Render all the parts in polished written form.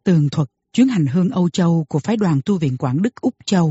Tường thuật chuyến hành hương Âu Châu của phái đoàn tu viện Quảng Đức Úc Châu.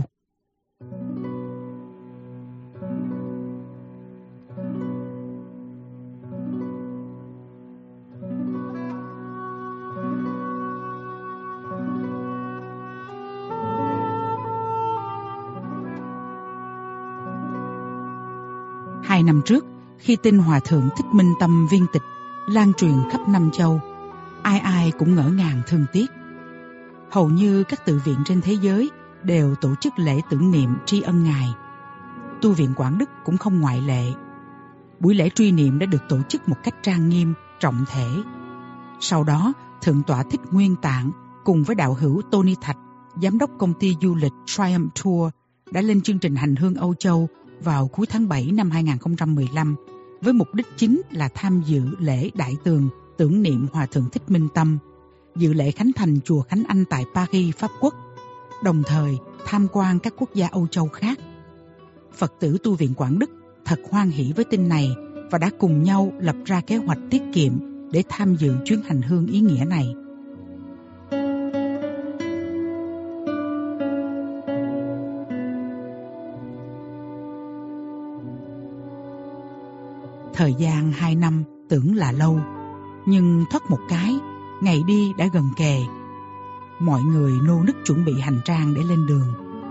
Hai năm trước, khi tin Hòa Thượng Thích Minh Tâm viên tịch lan truyền khắp năm châu, ai ai cũng ngỡ ngàng thương tiếc. Hầu như các tự viện trên thế giới đều tổ chức lễ tưởng niệm tri ân Ngài. Tu viện Quảng Đức cũng không ngoại lệ. Buổi lễ truy niệm đã được tổ chức một cách trang nghiêm, trọng thể. Sau đó, Thượng tọa Thích Nguyên Tạng cùng với đạo hữu Tony Thạch, giám đốc công ty du lịch Triumph Tour, đã lên chương trình hành hương Âu Châu vào cuối tháng 7 năm 2015 với mục đích chính là tham dự lễ đại tường tưởng niệm Hòa Thượng Thích Minh Tâm, dự lễ khánh thành chùa Khánh Anh tại Paris, Pháp Quốc, đồng thời tham quan các quốc gia Âu Châu khác. Phật tử tu viện Quảng Đức thật hoan hỷ với tin này và đã cùng nhau lập ra kế hoạch tiết kiệm để tham dự chuyến hành hương ý nghĩa này. Thời gian 2 năm tưởng là lâu, nhưng thoát một cái, ngày đi đã gần kề. Mọi người nô nức chuẩn bị hành trang để lên đường.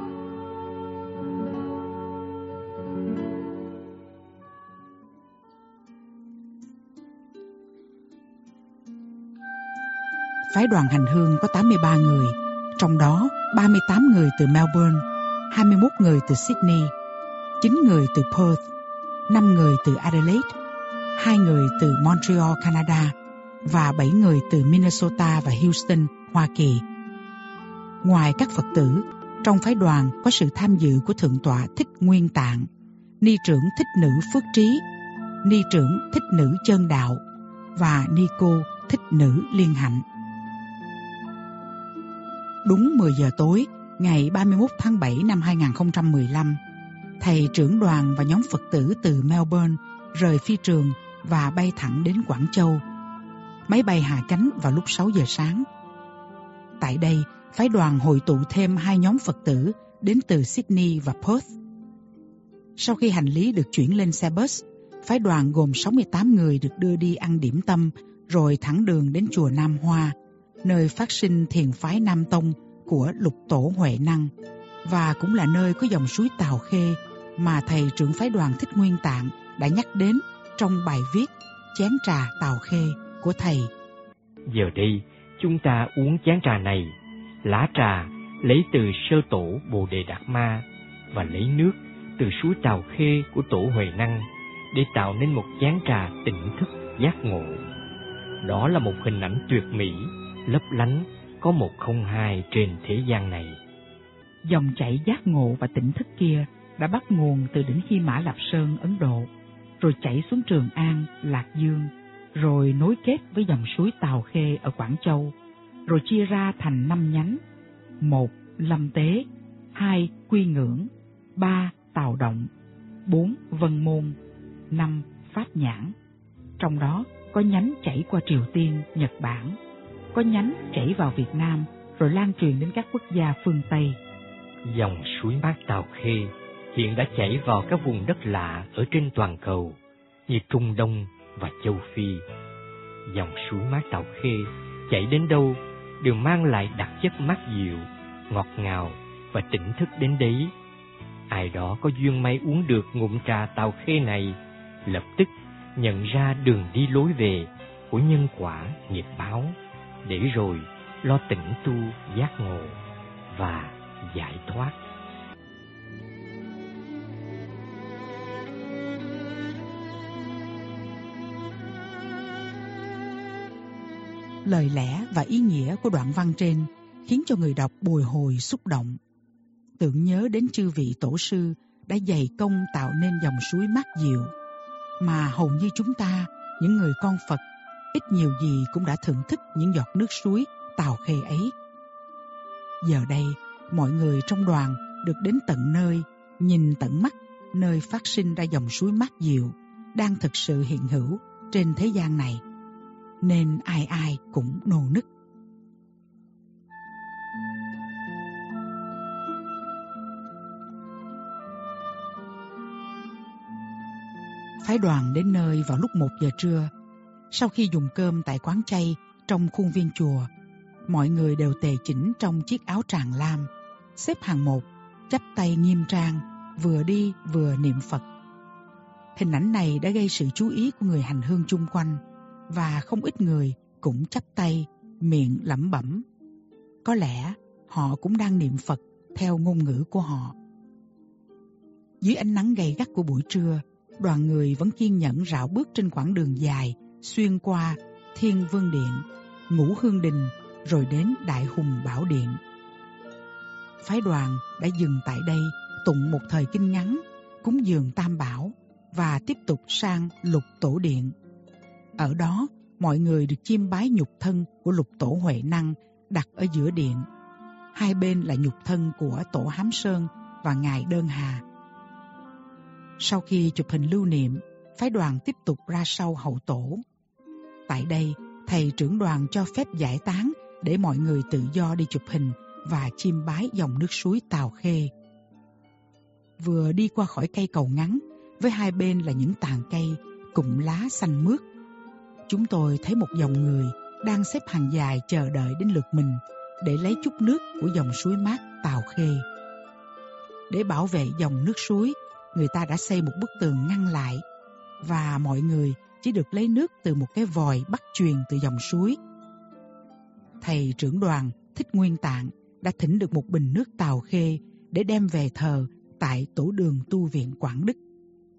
Phái đoàn hành hương có 83 người, trong đó 38 người từ Melbourne, 21 người từ Sydney, 9 người từ Perth, 5 người từ Adelaide, 2 người từ Montreal, Canada và 7 người từ Minnesota và Houston, Hoa Kỳ. Ngoài các Phật tử, trong phái đoàn có sự tham dự của Thượng tọa Thích Nguyên Tạng, Ni trưởng Thích Nữ Phước Trí, Ni trưởng Thích Nữ Chân Đạo và Ni cô Thích Nữ Liên Hạnh. Đúng 10 giờ tối, ngày 31 tháng 7 năm 2015, thầy trưởng đoàn và nhóm Phật tử từ Melbourne rời phi trường và bay thẳng đến Quảng Châu. Máy bay hạ cánh vào lúc 6 giờ sáng. Tại đây, phái đoàn hội tụ thêm 2 nhóm Phật tử đến từ Sydney và Perth. Sau khi hành lý được chuyển lên xe bus, phái đoàn gồm 68 người được đưa đi ăn điểm tâm rồi thẳng đường đến chùa Nam Hoa, nơi phát sinh thiền phái Nam Tông của Lục Tổ Huệ Năng và cũng là nơi có dòng suối Tào Khê mà thầy trưởng phái đoàn Thích Nguyên Tạng đã nhắc đến trong bài viết Chén trà Tào Khê của thầy. Giờ đây, chúng ta uống chén trà này. Lá trà lấy từ sơ tổ Bồ Đề Đạt Ma và lấy nước từ suối Tào Khê của tổ Huệ Năng để tạo nên một chén trà tỉnh thức giác ngộ. Đó là một hình ảnh tuyệt mỹ, lấp lánh, có một không hai trên thế gian này. Dòng chảy giác ngộ và tỉnh thức kia đã bắt nguồn từ đỉnh Hy Mã Lạp Sơn, Ấn Độ, rồi chảy xuống Trường An, Lạc Dương, rồi nối kết với dòng suối Tào Khê ở Quảng Châu, rồi chia ra thành 5 nhánh: 1. Lâm Tế, 2. Quy Ngưỡng, 3. Tào Động, 4. Vân Môn, 5. Pháp Nhãn. Trong đó có nhánh chảy qua Triều Tiên, Nhật Bản, có nhánh chảy vào Việt Nam rồi lan truyền đến các quốc gia phương Tây. Dòng suối mát Tào Khê hiện đã chảy vào các vùng đất lạ ở trên toàn cầu như Trung Đông và Châu Phi. Dòng suối mát Tào Khê chảy đến đâu đều mang lại đặc chất mát dịu, ngọt ngào và tỉnh thức đến đấy. Ai đó có duyên may uống được ngụm trà Tào Khê này, lập tức nhận ra đường đi lối về của nhân quả nghiệp báo, để rồi lo tĩnh tu giác ngộ và giải thoát. Lời lẽ và ý nghĩa của đoạn văn trên khiến cho người đọc bồi hồi xúc động, tưởng nhớ đến chư vị tổ sư đã dày công tạo nên dòng suối mát dịu, mà hầu như chúng ta, những người con Phật, ít nhiều gì cũng đã thưởng thức những giọt nước suối Tào Khê ấy. Giờ đây, mọi người trong đoàn được đến tận nơi, nhìn tận mắt nơi phát sinh ra dòng suối mát dịu đang thực sự hiện hữu trên thế gian này, nên ai ai cũng nô nức. Phái đoàn đến nơi vào lúc 1 giờ trưa. Sau khi dùng cơm tại quán chay trong khuôn viên chùa, mọi người đều tề chỉnh trong chiếc áo tràng lam, xếp hàng một, chắp tay nghiêm trang, vừa đi vừa niệm Phật. Hình ảnh này đã gây sự chú ý của người hành hương chung quanh, và không ít người cũng chắp tay, miệng lẩm bẩm. Có lẽ họ cũng đang niệm Phật theo ngôn ngữ của họ. Dưới ánh nắng gay gắt của buổi trưa, đoàn người vẫn kiên nhẫn rảo bước trên quãng đường dài xuyên qua Thiên Vương Điện, Ngũ Hương Đình, rồi đến Đại Hùng Bảo Điện. Phái đoàn đã dừng tại đây tụng một thời kinh ngắn, cúng dường Tam Bảo và tiếp tục sang Lục Tổ Điện. Ở đó, mọi người được chiêm bái nhục thân của Lục Tổ Huệ Năng đặt ở giữa điện. Hai bên là nhục thân của Tổ Hám Sơn và Ngài Đơn Hà. Sau khi chụp hình lưu niệm, phái đoàn tiếp tục ra sau hậu tổ. Tại đây, thầy trưởng đoàn cho phép giải tán để mọi người tự do đi chụp hình và chiêm bái dòng nước suối Tào Khê. Vừa đi qua khỏi cây cầu ngắn, với hai bên là những tàn cây, cụm lá xanh mướt, chúng tôi thấy một dòng người đang xếp hàng dài chờ đợi đến lượt mình để lấy chút nước của dòng suối mát Tào Khê. Để bảo vệ dòng nước suối, người ta đã xây một bức tường ngăn lại, và mọi người chỉ được lấy nước từ một cái vòi bắt truyền từ dòng suối. Thầy trưởng đoàn Thích Nguyên Tạng đã thỉnh được một bình nước Tào Khê để đem về thờ tại tổ đường tu viện Quảng Đức.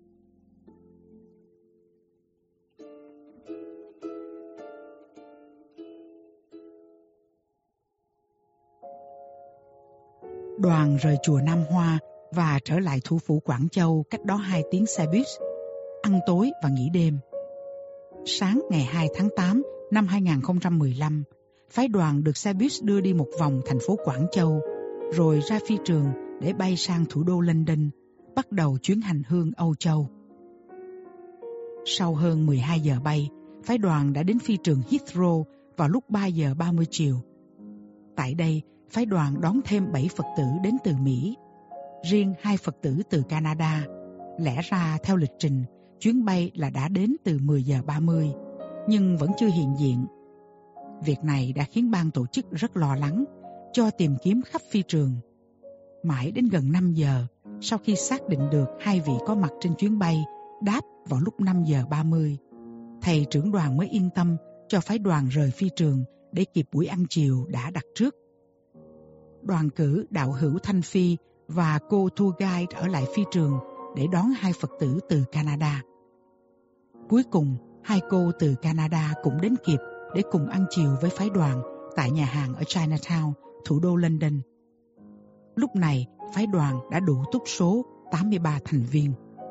Đoàn rời chùa Nam Hoa và trở lại thủ phủ Quảng Châu cách đó 2 tiếng xe buýt, ăn tối và nghỉ đêm. Sáng ngày 2 tháng 8 năm 2015, phái đoàn được xe buýt đưa đi một vòng thành phố Quảng Châu, rồi ra phi trường để bay sang thủ đô London, bắt đầu chuyến hành hương Âu Châu. Sau hơn 12 giờ bay, phái đoàn đã đến phi trường Heathrow vào lúc 3 giờ 30 chiều. Tại đây, phái đoàn đón thêm 7 Phật tử đến từ Mỹ, riêng 2 Phật tử từ Canada. Lẽ ra theo lịch trình, chuyến bay là đã đến từ 10 giờ 30, nhưng vẫn chưa hiện diện. Việc này đã khiến ban tổ chức rất lo lắng, cho tìm kiếm khắp phi trường. Mãi đến gần 5 giờ, sau khi xác định được 2 vị có mặt trên chuyến bay đáp vào lúc 5 giờ 30, thầy trưởng đoàn mới yên tâm cho phái đoàn rời phi trường để kịp buổi ăn chiều đã đặt trước. Đoàn cử đạo hữu Thanh Phi và cô tour guide ở lại phi trường để đón 2 Phật tử từ Canada. Cuối cùng, 2 cô từ Canada cũng đến kịp để cùng ăn chiều với phái đoàn tại nhà hàng ở Chinatown, thủ đô London. Lúc này, phái đoàn đã đủ túc số 83 thành viên.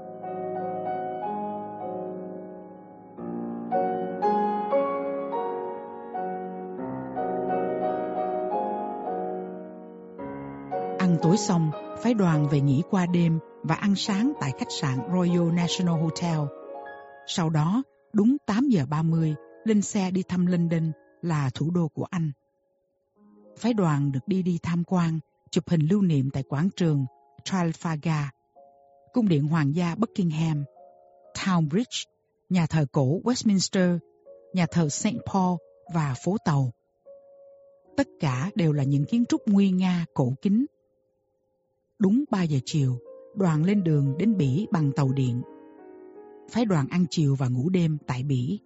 Ăn tối xong, phái đoàn về nghỉ qua đêm và ăn sáng tại khách sạn Royal National Hotel. Sau đó, đúng 8 giờ 30, lên xe đi thăm London là thủ đô của Anh. Phái đoàn được đi tham quan, chụp hình lưu niệm tại quảng trường Trafalgar, cung điện hoàng gia Buckingham, Tower Bridge, nhà thờ cổ Westminster, nhà thờ St. Paul và phố tàu. Tất cả đều là những kiến trúc nguy nga cổ kính. Đúng 3 giờ chiều, đoàn lên đường đến Bỉ bằng tàu điện. Phái đoàn ăn chiều và ngủ đêm tại Bỉ.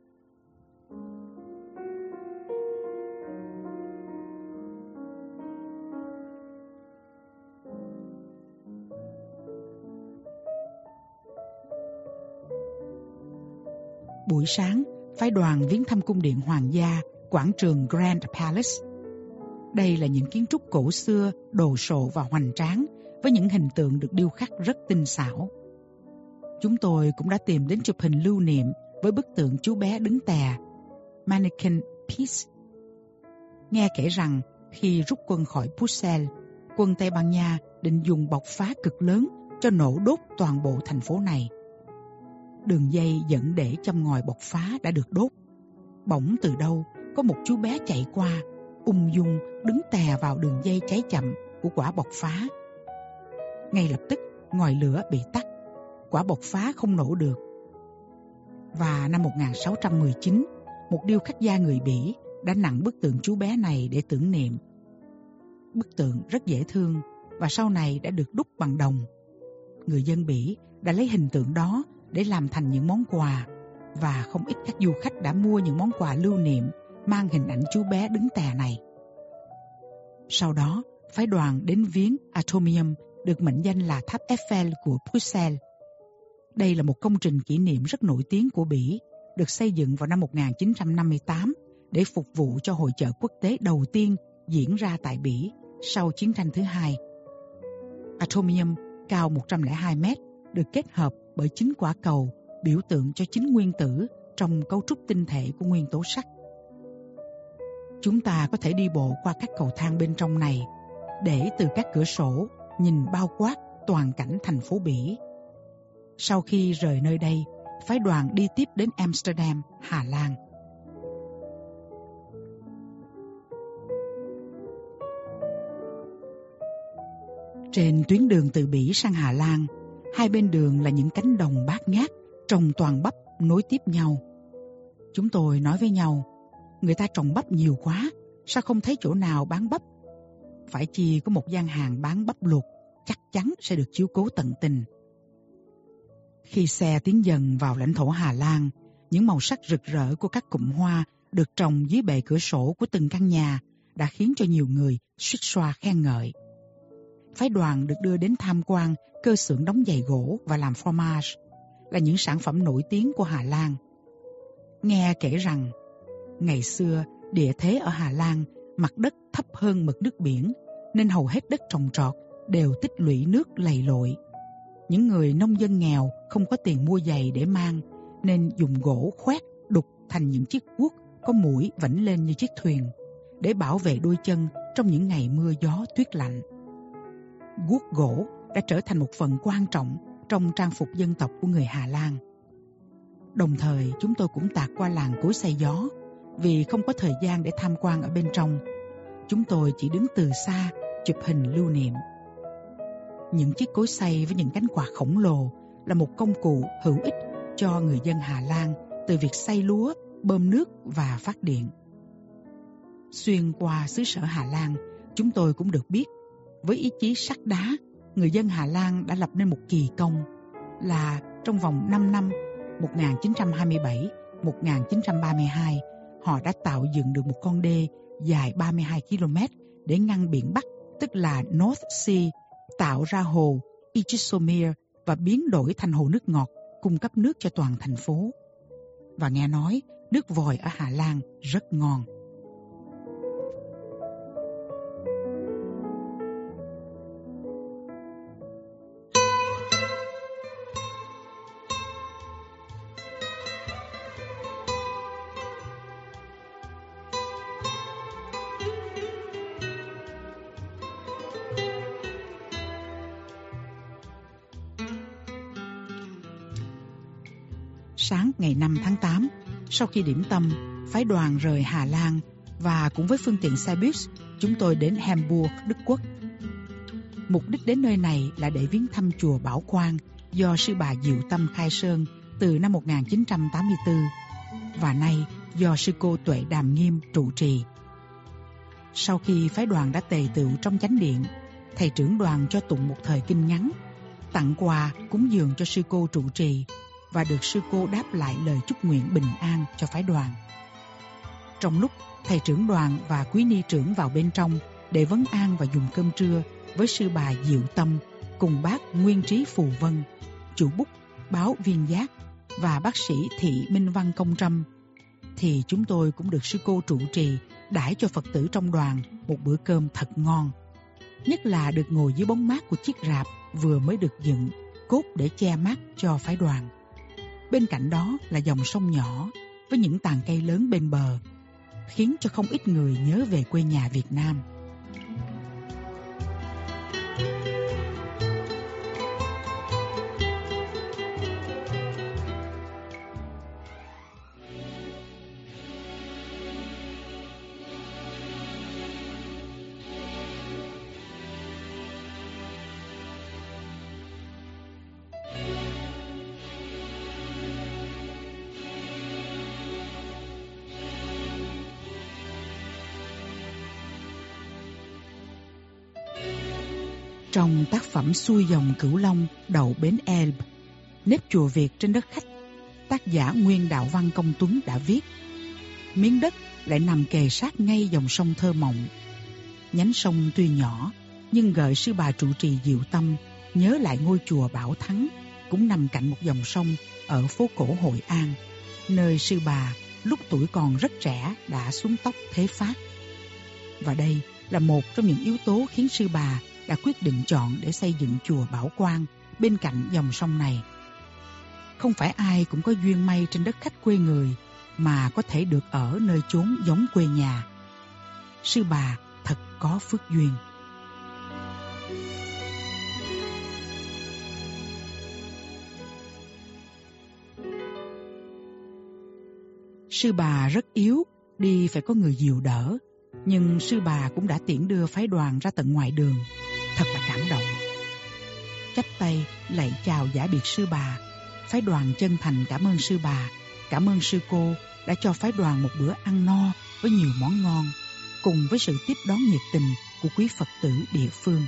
Buổi sáng, phái đoàn viếng thăm cung điện hoàng gia, quảng trường Grand Palace. Đây là những kiến trúc cổ xưa, đồ sộ và hoành tráng, với những hình tượng được điêu khắc rất tinh xảo. Chúng tôi cũng đã tìm đến chụp hình lưu niệm với bức tượng chú bé đứng tè, Mannequin Peace. Nghe kể rằng khi rút quân khỏi Bruxelles, quân Tây Ban Nha định dùng bộc phá cực lớn cho nổ đốt toàn bộ thành phố này. Đường dây dẫn để châm ngòi bộc phá đã được đốt. Bỗng từ đâu có một chú bé chạy qua, ung dung đứng tè vào đường dây cháy chậm của quả bộc phá. Ngay lập tức ngòi lửa bị tắt, quả bộc phá không nổ được. Và năm 1619, một điêu khắc gia người Bỉ đã nặn bức tượng chú bé này để tưởng niệm. Bức tượng rất dễ thương và sau này đã được đúc bằng đồng. Người dân Bỉ đã lấy hình tượng đó để làm thành những món quà, và không ít các du khách đã mua những món quà lưu niệm mang hình ảnh chú bé đứng tè này. Sau đó, phái đoàn đến viếng Atomium, được mệnh danh là tháp Eiffel của Bruxelles. Đây là một công trình kỷ niệm rất nổi tiếng của Bỉ, được xây dựng vào năm 1958 để phục vụ cho hội chợ quốc tế đầu tiên diễn ra tại Bỉ sau chiến tranh thứ hai. Atomium cao 102 mét, được kết hợp bởi 9 quả cầu biểu tượng cho 9 nguyên tử trong cấu trúc tinh thể của nguyên tố sắt. Chúng ta có thể đi bộ qua các cầu thang bên trong này để từ các cửa sổ nhìn bao quát toàn cảnh thành phố Bỉ. Sau khi rời nơi đây, phái đoàn đi tiếp đến Amsterdam, Hà Lan. Trên tuyến đường từ Bỉ sang Hà Lan, hai bên đường là những cánh đồng bát ngát trồng toàn bắp nối tiếp nhau. Chúng tôi nói với nhau, người ta trồng bắp nhiều quá, sao không thấy chỗ nào bán bắp? Phải chi có một gian hàng bán bắp luộc, chắc chắn sẽ được chiếu cố tận tình. Khi xe tiến dần vào lãnh thổ Hà Lan, những màu sắc rực rỡ của các cụm hoa được trồng dưới bệ cửa sổ của từng căn nhà đã khiến cho nhiều người suýt xoa khen ngợi. Phái đoàn được đưa đến tham quan cơ xưởng đóng giày gỗ và làm fromage, là những sản phẩm nổi tiếng của Hà Lan. Nghe kể rằng, ngày xưa địa thế ở Hà Lan mặt đất thấp hơn mực nước biển, nên hầu hết đất trồng trọt đều tích lũy nước lầy lội. Những người nông dân nghèo không có tiền mua giày để mang, nên dùng gỗ khoét đục thành những chiếc guốc có mũi vảnh lên như chiếc thuyền, để bảo vệ đôi chân trong những ngày mưa gió tuyết lạnh. Guốc gỗ đã trở thành một phần quan trọng trong trang phục dân tộc của người Hà Lan. Đồng thời chúng tôi cũng tạt qua làng cối xay gió, vì không có thời gian để tham quan ở bên trong. Chúng tôi chỉ đứng từ xa chụp hình lưu niệm. Những chiếc cối xay với những cánh quạt khổng lồ là một công cụ hữu ích cho người dân Hà Lan từ việc xay lúa, bơm nước và phát điện. Xuyên qua xứ sở Hà Lan, chúng tôi cũng được biết, với ý chí sắt đá, người dân Hà Lan đã lập nên một kỳ công là trong vòng 5 năm 1927-1932, họ đã tạo dựng được một con đê dài 32 km để ngăn biển Bắc, tức là North Sea, tạo ra hồ Ijsselmeer và biến đổi thành hồ nước ngọt, cung cấp nước cho toàn thành phố. Và nghe nói nước vòi ở Hà Lan rất ngon. Sáng ngày 5 tháng 8, sau khi điểm tâm, phái đoàn rời Hà Lan và cũng với phương tiện xe bus, chúng tôi đến Hamburg, Đức Quốc. Mục đích đến nơi này là để viếng thăm chùa Bảo Quang do sư bà Diệu Tâm khai sơn từ năm 1984 và nay do sư cô Tuệ Đàm Nghiêm trụ trì. Sau khi phái đoàn đã tề tựu trong chánh điện, thầy trưởng đoàn cho tụng một thời kinh ngắn, tặng quà cúng dường cho sư cô trụ trì và được sư cô đáp lại lời chúc nguyện bình an cho phái đoàn. Trong lúc thầy trưởng đoàn và quý ni trưởng vào bên trong để vấn an và dùng cơm trưa với sư bà Diệu Tâm cùng bác Nguyên Trí Phù Vân, chủ bút báo Viên Giác và bác sĩ Thị Minh Văn Công Trâm, thì chúng tôi cũng được sư cô trụ trì đãi cho Phật tử trong đoàn một bữa cơm thật ngon. Nhất là được ngồi dưới bóng mát của chiếc rạp vừa mới được dựng, cốt để che mát cho phái đoàn. Bên cạnh đó là dòng sông nhỏ với những tàn cây lớn bên bờ, khiến cho không ít người nhớ về quê nhà Việt Nam. Trong tác phẩm Xuôi dòng Cửu Long đầu bến Elbe, nếp chùa Việt trên đất khách, tác giả Nguyên Đạo Văn Công Tuấn đã viết: miếng đất lại nằm kề sát ngay dòng sông thơ mộng. Nhánh sông tuy nhỏ, nhưng gợi sư bà trụ trì Diệu Tâm nhớ lại ngôi chùa Bảo Thắng, cũng nằm cạnh một dòng sông ở phố cổ Hội An, nơi sư bà lúc tuổi còn rất trẻ đã xuống tóc thế Pháp. Và đây là một trong những yếu tố khiến sư bà đã quyết định chọn để xây dựng chùa Bảo Quang bên cạnh dòng sông này. Không phải ai cũng có duyên may trên đất khách quê người mà có thể được ở nơi chốn giống quê nhà. Sư bà thật có phước duyên. Sư bà rất yếu, đi phải có người dìu đỡ, nhưng sư bà cũng đã tiễn đưa phái đoàn ra tận ngoài đường. Thật là cảm động. Chắp tay lạy chào giả biệt sư bà, phái đoàn chân thành cảm ơn sư bà, cảm ơn sư cô đã cho phái đoàn một bữa ăn no với nhiều món ngon, cùng với sự tiếp đón nhiệt tình của quý Phật tử địa phương.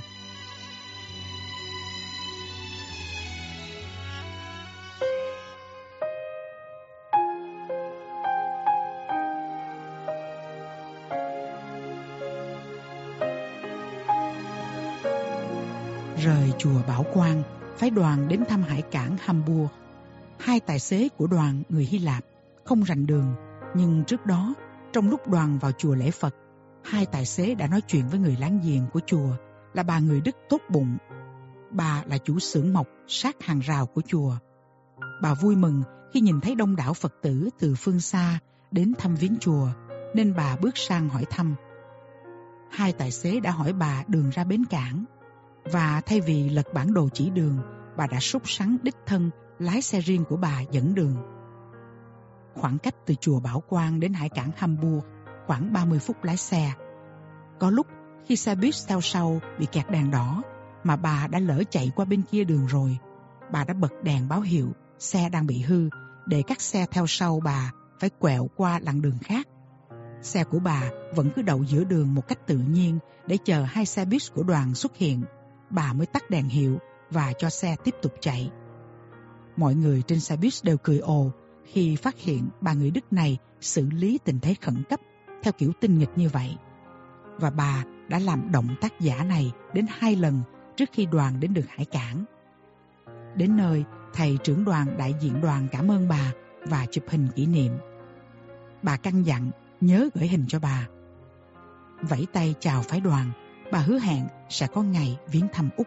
Rời chùa Bảo Quang, phái đoàn đến thăm hải cảng Hamburg. Hai tài xế của đoàn người Hy Lạp không rành đường, nhưng trước đó, trong lúc đoàn vào chùa lễ Phật, hai tài xế đã nói chuyện với người láng giềng của chùa là bà người Đức tốt bụng. Bà là chủ xưởng mộc sát hàng rào của chùa. Bà vui mừng khi nhìn thấy đông đảo Phật tử từ phương xa đến thăm viếng chùa, nên bà bước sang hỏi thăm. Hai tài xế đã hỏi bà đường ra bến cảng, và thay vì lật bản đồ chỉ đường, bà đã sốt sắng đích thân lái xe riêng của bà dẫn đường. Khoảng cách từ chùa Bảo Quang đến hải cảng Hamburg khoảng 30 phút lái xe. Có lúc khi xe buýt theo sau bị kẹt đèn đỏ mà bà đã lỡ chạy qua bên kia đường rồi, bà đã bật đèn báo hiệu xe đang bị hư để các xe theo sau bà phải quẹo qua làn đường khác. Xe của bà vẫn cứ đậu giữa đường một cách tự nhiên để chờ hai xe buýt của đoàn xuất hiện. Bà mới tắt đèn hiệu và cho xe tiếp tục chạy. Mọi người trên xe buýt đều cười ồ khi phát hiện bà người Đức này xử lý tình thế khẩn cấp theo kiểu tinh nghịch như vậy. Và bà đã làm động tác giả này đến 2 lần trước khi đoàn đến được hải cảng. Đến nơi, thầy trưởng đoàn đại diện đoàn cảm ơn bà và chụp hình kỷ niệm. Bà căn dặn nhớ gửi hình cho bà. Vẫy tay chào phái đoàn, bà hứa hẹn sẽ có ngày viếng thăm Úc.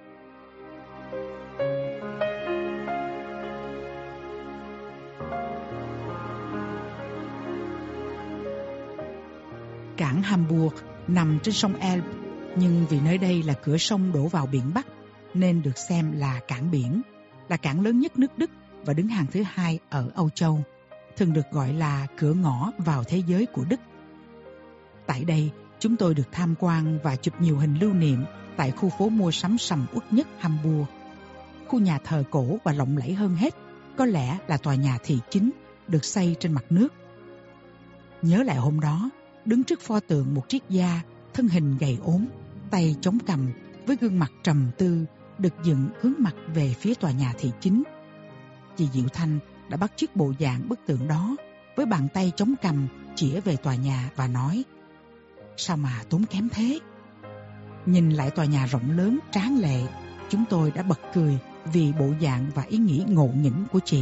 Cảng Hamburg nằm trên sông Elbe, nhưng vì nơi đây là cửa sông đổ vào biển Bắc nên được xem là cảng biển, là cảng lớn nhất nước Đức và đứng hàng thứ 2 ở Âu Châu, thường được gọi là cửa ngõ vào thế giới của Đức. Tại đây, chúng tôi được tham quan và chụp nhiều hình lưu niệm tại khu phố mua sắm sầm uất nhất Hamburg. Khu nhà thờ cổ và lộng lẫy hơn hết có lẽ là tòa nhà thị chính được xây trên mặt nước. Nhớ lại hôm đó, đứng trước pho tượng một triết gia, thân hình gầy ốm, tay chống cằm với gương mặt trầm tư, được dựng hướng mặt về phía tòa nhà thị chính. Chị Diệu Thanh đã bắt chước bộ dạng bức tượng đó, với bàn tay chống cằm chĩa về tòa nhà và nói: sao mà tốn kém thế? Nhìn lại tòa nhà rộng lớn tráng lệ, chúng tôi đã bật cười vì bộ dạng và ý nghĩ ngộ nghĩnh của chị.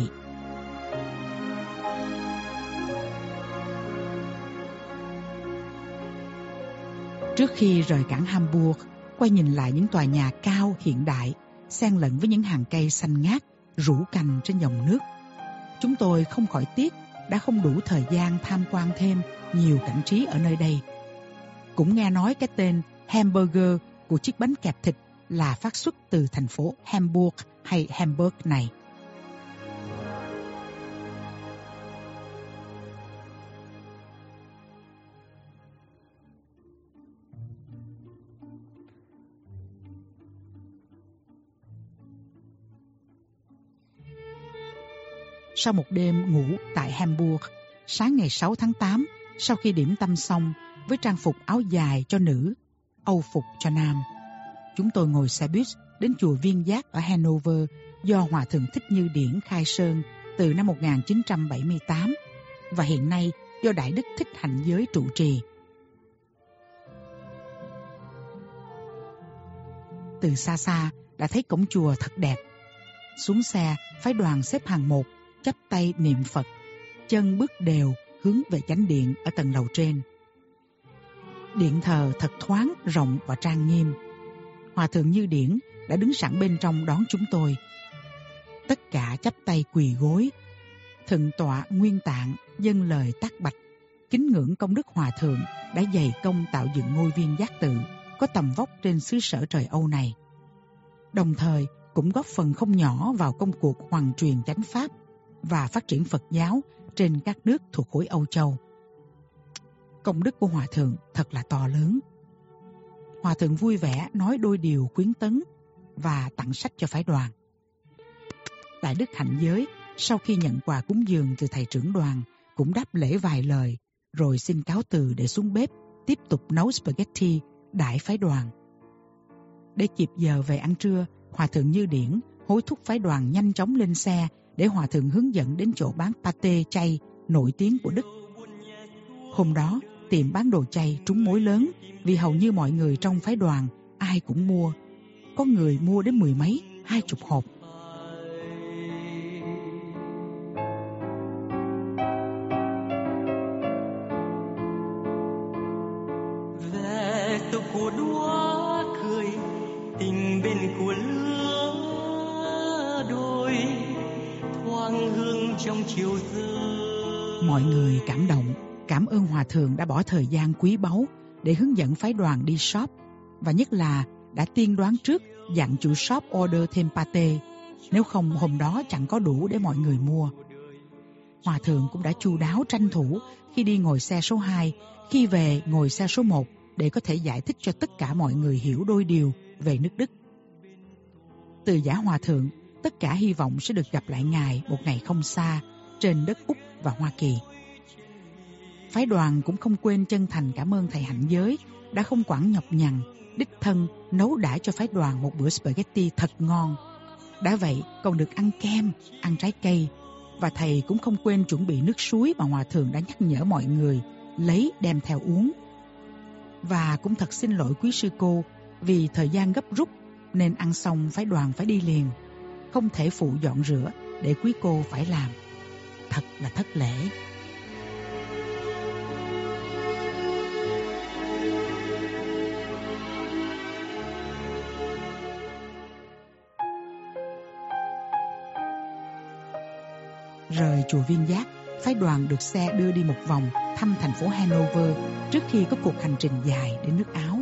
Trước khi rời cảng Hamburg, quay nhìn lại những tòa nhà cao hiện đại, xen lẫn với những hàng cây xanh ngát, rủ cành trên dòng nước, chúng tôi không khỏi tiếc đã không đủ thời gian tham quan thêm nhiều cảnh trí ở nơi đây. Cũng nghe nói cái tên hamburger của chiếc bánh kẹp thịt là phát xuất từ thành phố Hamburg hay Hamburg này. Sau một đêm ngủ tại Hamburg, sáng ngày 6 tháng 8, sau khi điểm tâm xong với trang phục áo dài cho nữ, âu phục cho nam, chúng tôi ngồi xe bus đến chùa Viên Giác ở Hanover do Hòa thượng Thích Như Điển khai sơn từ năm 1978 và hiện nay do Đại Đức Thích Hạnh Giới trụ trì. Từ xa xa đã thấy cổng chùa thật đẹp. Xuống xe, phái đoàn xếp hàng một, chắp tay niệm Phật, chân bước đều hướng về chánh điện ở tầng lầu trên. Điện thờ thật thoáng, rộng và trang nghiêm. Hòa thượng Như Điển đã đứng sẵn bên trong đón chúng tôi. Tất cả chắp tay quỳ gối. Thượng tọa Nguyên Tạng dâng lời tác bạch, kính ngưỡng công đức Hòa thượng đã dày công tạo dựng ngôi Viên Giác tự có tầm vóc trên xứ sở trời Âu này, đồng thời cũng góp phần không nhỏ vào công cuộc hoằng truyền chánh pháp và phát triển Phật giáo trên các nước thuộc khối Âu Châu. Công đức của Hòa thượng thật là to lớn. Hòa thượng vui vẻ nói đôi điều khuyến tấn và tặng sách cho phái đoàn. Đại Đức Hạnh Giới sau khi nhận quà cúng dường từ thầy trưởng đoàn cũng đáp lễ vài lời, rồi xin cáo từ để xuống bếp tiếp tục nấu spaghetti đãi phái đoàn. Để kịp giờ về ăn trưa, Hòa thượng Như Điển hối thúc phái đoàn nhanh chóng lên xe để Hòa thượng hướng dẫn đến chỗ bán pate chay nổi tiếng của Đức. Hôm đó, tiệm bán đồ chay trúng mối lớn vì hầu như mọi người trong phái đoàn ai cũng mua. Có người mua đến 10 mấy, 20 hộp. Về tục của đóa cười, tình bên của lứa đôi, thoáng hương trong chiều rơi. Mọi người cảm động, cảm ơn Hòa thượng đã bỏ thời gian quý báu để hướng dẫn phái đoàn đi shop, và nhất là đã tiên đoán trước dặn chủ shop order thêm pate, nếu không hôm đó chẳng có đủ để mọi người mua. Hòa thượng cũng đã chu đáo tranh thủ khi đi ngồi xe số 2, khi về ngồi xe số 1 để có thể giải thích cho tất cả mọi người hiểu đôi điều về nước Đức. Từ giả Hòa thượng, tất cả hy vọng sẽ được gặp lại Ngài một ngày không xa trên đất Úc và Hoa Kỳ. Phái đoàn cũng không quên chân thành cảm ơn thầy Hạnh Giới đã không quản nhọc nhằn, đích thân nấu đãi cho phái đoàn một bữa spaghetti thật ngon. Đã vậy còn được ăn kem, ăn trái cây, và thầy cũng không quên chuẩn bị nước suối mà Hòa thượng đã nhắc nhở mọi người lấy đem theo uống. Và cũng thật xin lỗi quý sư cô vì thời gian gấp rút nên ăn xong phái đoàn phải đi liền, không thể phụ dọn rửa để quý cô phải làm. Thật là thất lễ. Rời chùa Viên Giác, phái đoàn được xe đưa đi một vòng thăm thành phố Hanover trước khi có cuộc hành trình dài đến nước Áo.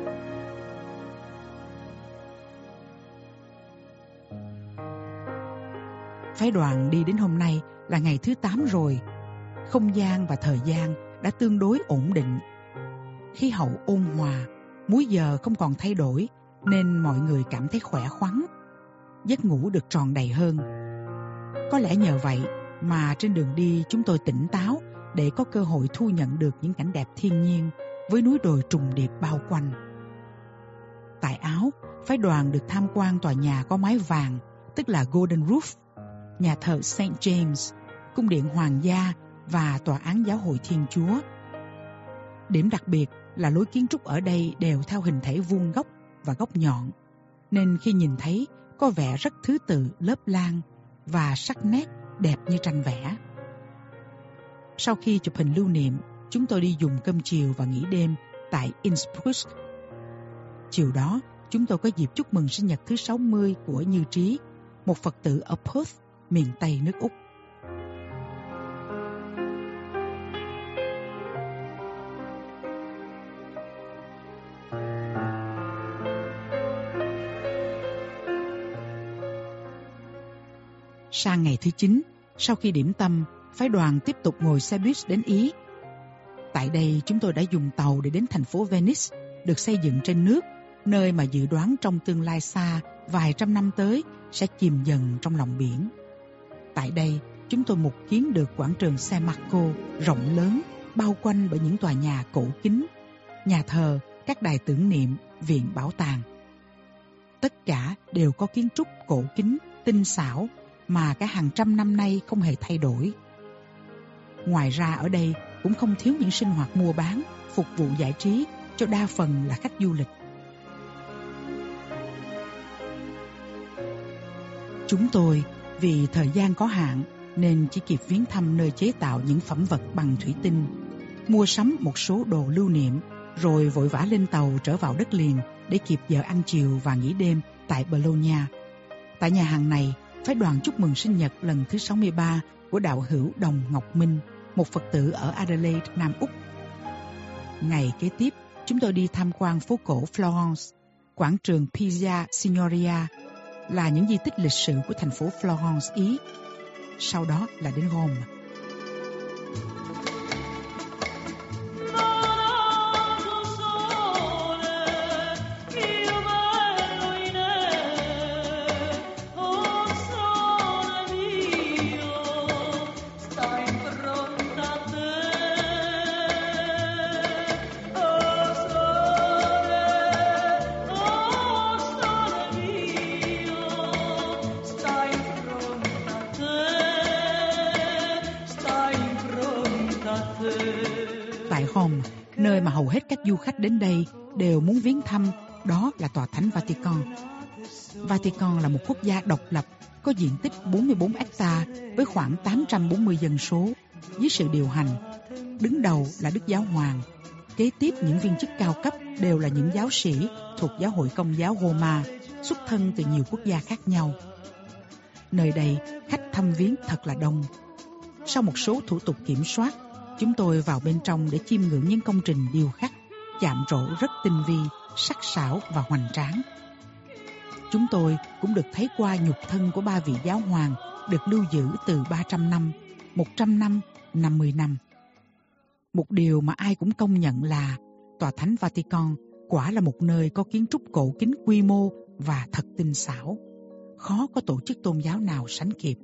Phái đoàn đi đến hôm nay là ngày thứ 8 rồi. Không gian và thời gian đã tương đối ổn định. Khí hậu ôn hòa, múi giờ không còn thay đổi nên mọi người cảm thấy khỏe khoắn. Giấc ngủ được tròn đầy hơn. Có lẽ nhờ vậy mà trên đường đi chúng tôi tỉnh táo để có cơ hội thu nhận được những cảnh đẹp thiên nhiên với núi đồi trùng điệp bao quanh. Tại Áo, phái đoàn được tham quan tòa nhà có mái vàng, tức là Golden Roof, nhà thờ St. James, cung điện hoàng gia và tòa án giáo hội Thiên Chúa. Điểm đặc biệt là lối kiến trúc ở đây đều theo hình thể vuông góc và góc nhọn, nên khi nhìn thấy có vẻ rất thứ tự, lớp lang và sắc nét đẹp như tranh vẽ. Sau khi chụp hình lưu niệm, chúng tôi đi dùng cơm chiều và nghỉ đêm tại Innsbruck. Chiều đó, chúng tôi có dịp chúc mừng sinh nhật thứ 60 của Như Trí, một Phật tử ở Perth, miền Tây nước Úc. Sang ngày thứ 9, sau khi điểm tâm, phái đoàn tiếp tục ngồi xe bus đến Ý. Tại đây chúng tôi đã dùng tàu để đến thành phố Venice, được xây dựng trên nước, nơi mà dự đoán trong tương lai xa vài trăm năm tới sẽ chìm dần trong lòng biển. Tại đây, chúng tôi mục kiến được quảng trường San Marco rộng lớn, bao quanh bởi những tòa nhà cổ kính, nhà thờ, các đài tưởng niệm, viện bảo tàng. Tất cả đều có kiến trúc cổ kính, tinh xảo mà cả hàng trăm năm nay không hề thay đổi. Ngoài ra ở đây cũng không thiếu những sinh hoạt mua bán, phục vụ giải trí cho đa phần là khách du lịch. Chúng tôi vì thời gian có hạn nên chỉ kịp viếng thăm nơi chế tạo những phẩm vật bằng thủy tinh, mua sắm một số đồ lưu niệm, rồi vội vã lên tàu trở vào đất liền để kịp giờ ăn chiều và nghỉ đêm tại Bologna. Tại nhà hàng này, phái đoàn chúc mừng sinh nhật lần thứ 63 của đạo hữu Đồng Ngọc Minh, một Phật tử ở Adelaide, Nam Úc. Ngày kế tiếp, chúng tôi đi tham quan phố cổ Florence, quảng trường Piazza Signoria là những di tích lịch sử của thành phố Florence, Ý. Sau đó là đến Rome. Tại Rome, nơi mà hầu hết các du khách đến đây đều muốn viếng thăm, đó là tòa thánh Vatican. Vatican là một quốc gia độc lập, có diện tích 44 hecta với khoảng 840 dân số, dưới sự điều hành. Đứng đầu là Đức Giáo Hoàng. Kế tiếp những viên chức cao cấp đều là những giáo sĩ thuộc Giáo hội Công giáo Roma, xuất thân từ nhiều quốc gia khác nhau. Nơi đây, khách thăm viếng thật là đông. Sau một số thủ tục kiểm soát, chúng tôi vào bên trong để chiêm ngưỡng những công trình điêu khắc, chạm trổ rất tinh vi, sắc sảo và hoành tráng. Chúng tôi cũng được thấy qua nhục thân của 3 vị giáo hoàng được lưu giữ từ 300 năm, 100 năm, 50 năm. Một điều mà ai cũng công nhận là tòa thánh Vatican quả là một nơi có kiến trúc cổ kính quy mô và thật tinh xảo. Khó có tổ chức tôn giáo nào sánh kịp.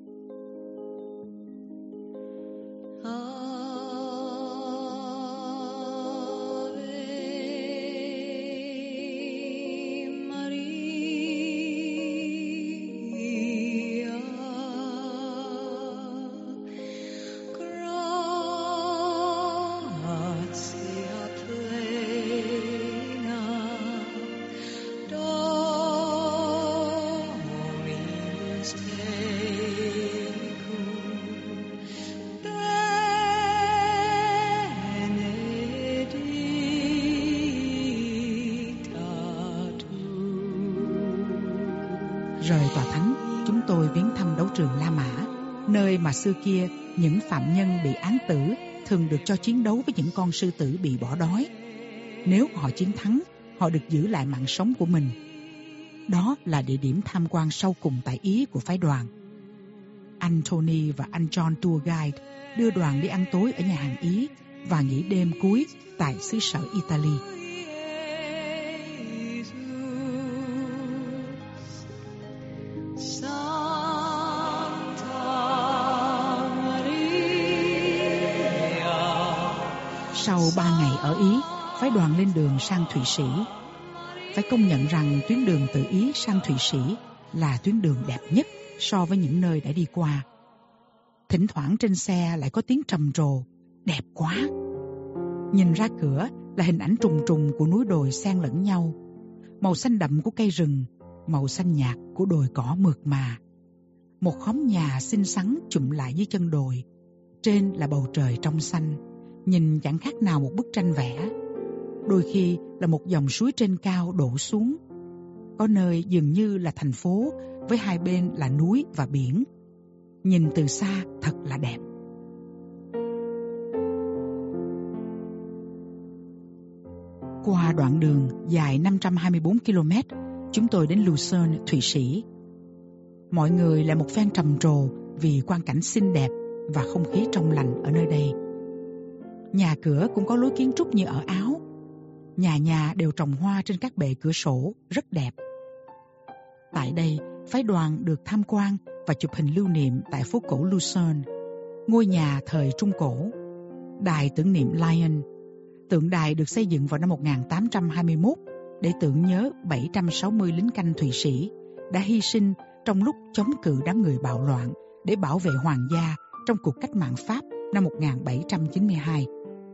Rời tòa thánh, chúng tôi viếng thăm đấu trường La Mã, nơi mà xưa kia những phạm nhân bị án tử thường được cho chiến đấu với những con sư tử bị bỏ đói. Nếu họ chiến thắng, họ được giữ lại mạng sống của mình. Đó là địa điểm tham quan sau cùng tại Ý của phái đoàn. Anh Tony và anh John Tour Guide đưa đoàn đi ăn tối ở nhà hàng Ý và nghỉ đêm cuối tại xứ sở Italy. Sau 3 ngày ở Ý, phái đoàn lên đường sang Thụy Sĩ. Phải công nhận rằng tuyến đường từ Ý sang Thụy Sĩ là tuyến đường đẹp nhất so với những nơi đã đi qua. Thỉnh thoảng trên xe lại có tiếng trầm trồ, đẹp quá. Nhìn ra cửa là hình ảnh trùng trùng của núi đồi xen lẫn nhau, màu xanh đậm của cây rừng, màu xanh nhạt của đồi cỏ mượt mà. Một khóm nhà xinh xắn chụm lại dưới chân đồi, trên là bầu trời trong xanh, nhìn chẳng khác nào một bức tranh vẽ. Đôi khi là một dòng suối trên cao đổ xuống. Có nơi dường như là thành phố, với hai bên là núi và biển. Nhìn từ xa thật là đẹp. Qua đoạn đường dài 524 km, chúng tôi đến Lucerne, Thụy Sĩ. Mọi người lại một phen trầm trồ vì quang cảnh xinh đẹp và không khí trong lành ở nơi đây. Nhà cửa cũng có lối kiến trúc như ở Áo. Nhà nhà đều trồng hoa trên các bệ cửa sổ, rất đẹp. Tại đây, phái đoàn được tham quan và chụp hình lưu niệm tại phố cổ Lucerne, ngôi nhà thời Trung Cổ, đài tưởng niệm Lion. Tượng đài được xây dựng vào năm 1821 để tưởng nhớ 760 lính canh Thụy Sĩ đã hy sinh trong lúc chống cự đám người bạo loạn để bảo vệ hoàng gia trong cuộc cách mạng Pháp năm 1792.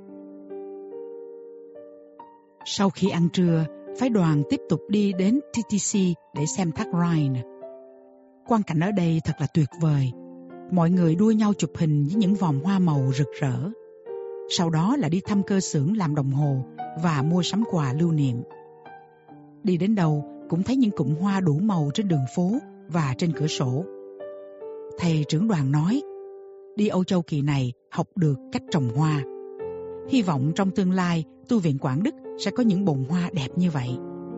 Sau khi ăn trưa, phái đoàn tiếp tục đi đến TTC để xem thác Rhine. Quang cảnh ở đây thật là tuyệt vời. Mọi người đua nhau chụp hình với những vòm hoa màu rực rỡ. Sau đó là đi thăm cơ xưởng làm đồng hồ và mua sắm quà lưu niệm. Đi đến đâu cũng thấy những cụm hoa đủ màu trên đường phố và trên cửa sổ. Thầy trưởng đoàn nói, đi Âu Châu kỳ này học được cách trồng hoa. Hy vọng trong tương lai, tu viện Quảng Đức sẽ có những bồn hoa đẹp như vậy.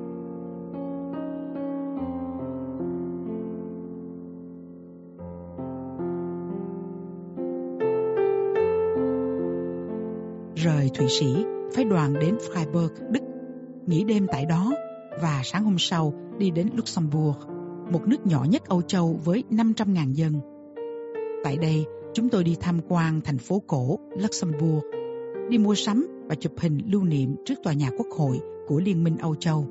Rời Thụy Sĩ, phái đoàn đến Freiburg, Đức, nghỉ đêm tại đó và sáng hôm sau đi đến Luxembourg, một nước nhỏ nhất Âu Châu với 500.000 dân. Tại đây, chúng tôi đi tham quan thành phố cổ Luxembourg, đi mua sắm và chụp hình lưu niệm trước tòa nhà Quốc hội của Liên minh Âu Châu.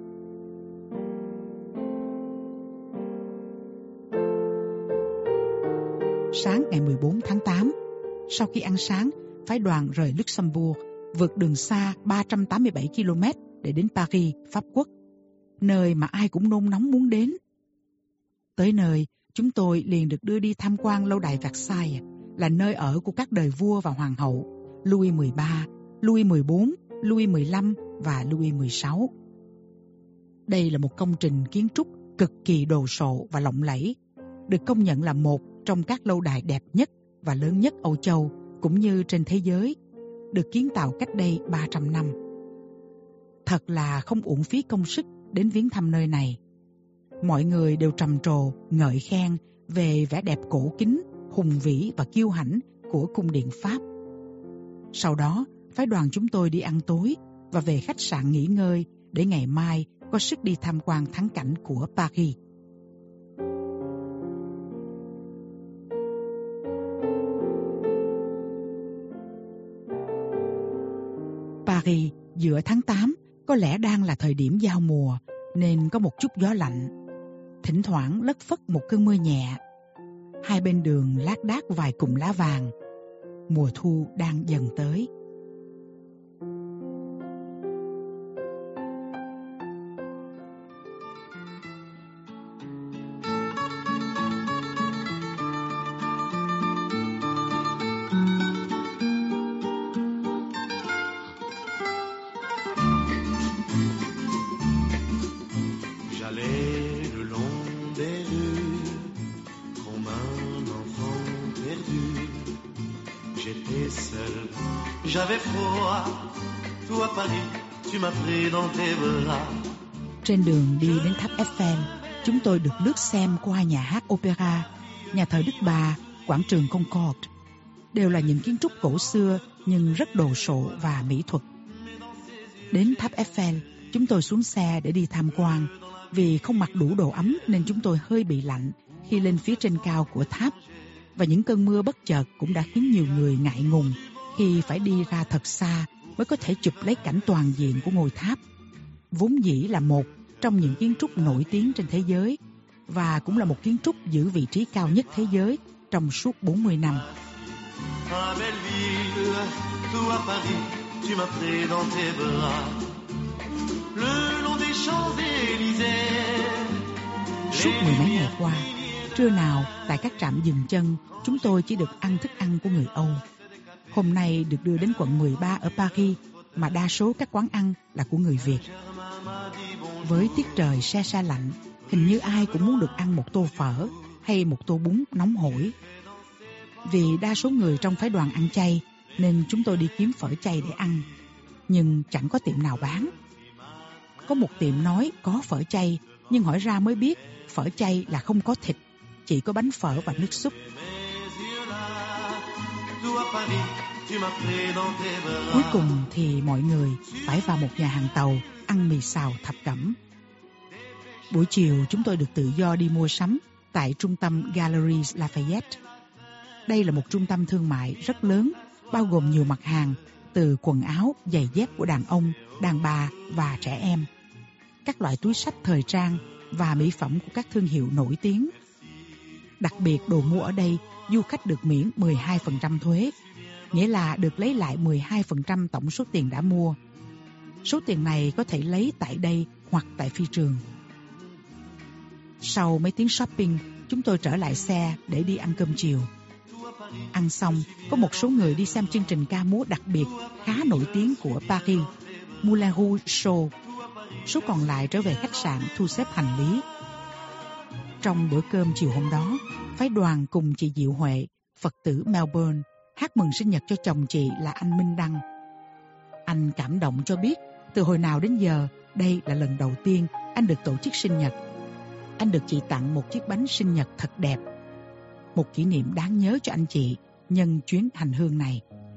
Sáng ngày 14 tháng 8, sau khi ăn sáng, phái đoàn rời Luxembourg, vượt đường xa 387 km để đến Paris, Pháp Quốc, nơi mà ai cũng nôn nóng muốn đến. Tới nơi, chúng tôi liền được đưa đi tham quan lâu đài Versailles, là nơi ở của các đời vua và hoàng hậu Louis XIII, Louis XIV, Louis XV và Louis XVI. Đây là một công trình kiến trúc cực kỳ đồ sộ và lộng lẫy, được công nhận là một trong các lâu đài đẹp nhất và lớn nhất Âu Châu cũng như trên thế giới, được kiến tạo cách đây 300 năm. Thật là không uổng phí công sức đến viếng thăm nơi này. Mọi người đều trầm trồ, ngợi khen về vẻ đẹp cổ kính, hùng vĩ và kiêu hãnh của cung điện Pháp. Sau đó, phái đoàn chúng tôi đi ăn tối và về khách sạn nghỉ ngơi để ngày mai có sức đi tham quan thắng cảnh của Paris. Paris giữa tháng 8 có lẽ đang là thời điểm giao mùa nên có một chút gió lạnh. Thỉnh thoảng lất phất một cơn mưa nhẹ. Hai bên đường lác đác vài cụm lá vàng. Mùa thu đang dần tới. Trên đường đi đến tháp Eiffel, chúng tôi được lướt xem qua nhà hát opera, nhà thờ Đức Bà, quảng trường Concorde. Đều là những kiến trúc cổ xưa nhưng rất đồ sộ và mỹ thuật. Đến tháp Eiffel, chúng tôi xuống xe để đi tham quan. Vì không mặc đủ đồ ấm nên chúng tôi hơi bị lạnh khi lên phía trên cao của tháp. Và những cơn mưa bất chợt cũng đã khiến nhiều người ngại ngùng khi phải đi ra thật xa mới có thể chụp lấy cảnh toàn diện của ngôi tháp. Vốn dĩ là một trong những kiến trúc nổi tiếng trên thế giới và cũng là một kiến trúc giữ vị trí cao nhất thế giới trong suốt 40 năm. Suốt mười mấy ngày qua, trưa nào tại các trạm dừng chân, chúng tôi chỉ được ăn thức ăn của người Âu. Hôm nay được đưa đến quận 13 ở Paris, mà đa số các quán ăn là của người Việt. Với tiết trời se se lạnh, hình như ai cũng muốn được ăn một tô phở hay một tô bún nóng hổi. Vì đa số người trong phái đoàn ăn chay, nên chúng tôi đi kiếm phở chay để ăn. Nhưng chẳng có tiệm nào bán. Có một tiệm nói có phở chay, nhưng hỏi ra mới biết phở chay là không có thịt, chỉ có bánh phở và nước súp. Cuối cùng thì mọi người phải vào một nhà hàng tàu ăn mì xào thập cẩm. Buổi chiều chúng tôi được tự do đi mua sắm tại trung tâm Galeries Lafayette. Đây là một trung tâm thương mại rất lớn, bao gồm nhiều mặt hàng, từ quần áo, giày dép của đàn ông, đàn bà và trẻ em. các loại túi xách thời trang và mỹ phẩm của các thương hiệu nổi tiếng. Đặc biệt đồ mua ở đây, du khách được miễn 12% thuế, nghĩa là được lấy lại 12% tổng số tiền đã mua. Số tiền này có thể lấy tại đây hoặc tại phi trường. Sau mấy tiếng shopping, chúng tôi trở lại xe để đi ăn cơm chiều. Ăn xong, có một số người đi xem chương trình ca múa đặc biệt khá nổi tiếng của Paris, Moulin Rouge Show. Số còn lại trở về khách sạn thu xếp hành lý. Trong bữa cơm chiều hôm đó, phái đoàn cùng chị Diệu Huệ, Phật tử Melbourne, hát mừng sinh nhật cho chồng chị là anh Minh Đăng. Anh cảm động cho biết, từ hồi nào đến giờ, đây là lần đầu tiên anh được tổ chức sinh nhật. Anh được chị tặng một chiếc bánh sinh nhật thật đẹp. Một kỷ niệm đáng nhớ cho anh chị nhân chuyến hành hương này.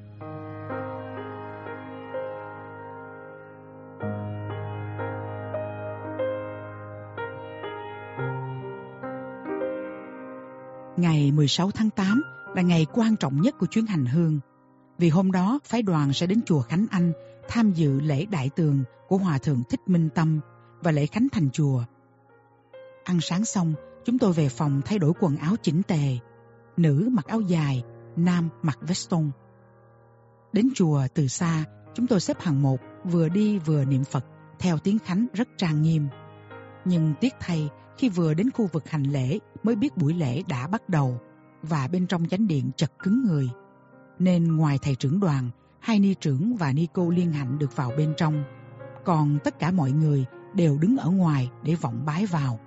Ngày 16 tháng 8 là ngày quan trọng nhất của chuyến hành hương. Vì hôm đó, phái đoàn sẽ đến chùa Khánh Anh tham dự lễ đại tường của Hòa Thượng Thích Minh Tâm và lễ khánh thành chùa. Ăn sáng xong, chúng tôi về phòng thay đổi quần áo chỉnh tề. Nữ mặc áo dài, nam mặc veston. Đến chùa từ xa, chúng tôi xếp hàng một, vừa đi vừa niệm Phật theo tiếng khánh rất trang nghiêm. Nhưng tiếc thay, khi vừa đến khu vực hành lễ mới biết buổi lễ đã bắt đầu và bên trong chánh điện chật cứng người. Nên ngoài thầy trưởng đoàn, hai ni trưởng và ni cô Liên Hạnh được vào bên trong, còn tất cả mọi người đều đứng ở ngoài để vọng bái vào.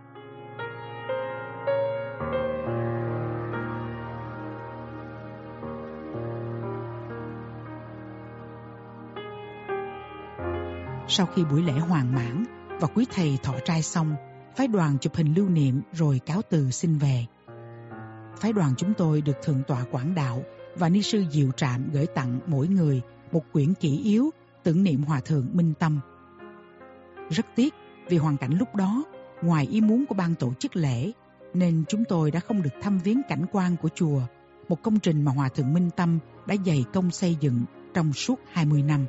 Sau khi buổi lễ hoàn mãn và quý thầy thọ trai xong, phái đoàn chụp hình lưu niệm rồi cáo từ xin về. Phái đoàn chúng tôi được Thượng tọa Quảng Đạo và ni sư Diệu Trạm gửi tặng mỗi người một quyển kỷ yếu tưởng niệm Hòa Thượng Minh Tâm. Rất tiếc vì hoàn cảnh lúc đó, ngoài ý muốn của ban tổ chức lễ, nên chúng tôi đã không được thăm viếng cảnh quan của chùa, một công trình mà Hòa Thượng Minh Tâm đã dày công xây dựng trong suốt 20 năm.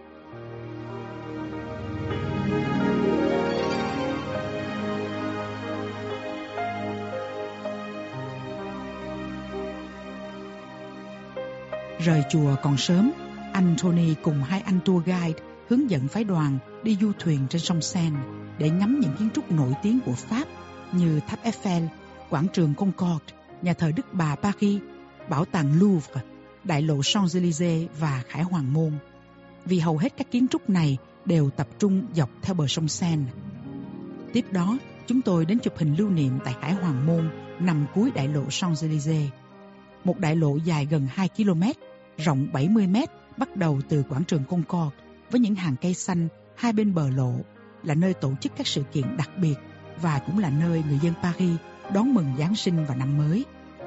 Rời chùa còn sớm, anh Tony cùng hai anh tour guide hướng dẫn phái đoàn đi du thuyền trên sông Seine để ngắm những kiến trúc nổi tiếng của Pháp như tháp Eiffel, quảng trường Concorde, nhà thờ Đức Bà Paris, bảo tàng Louvre, đại lộ Champs-Élysées và Khải Hoàng Môn. Vì hầu hết các kiến trúc này đều tập trung dọc theo bờ sông Seine. Tiếp đó, chúng tôi đến chụp hình lưu niệm tại Khải Hoàng Môn nằm cuối đại lộ Champs-Élysées. Một đại lộ dài gần 2 km, rộng 70 m, bắt đầu từ quảng trường Concorde với những hàng cây xanh hai bên bờ lộ, là nơi tổ chức các sự kiện đặc biệt và cũng là nơi người dân Paris đón mừng Giáng sinh và năm mới.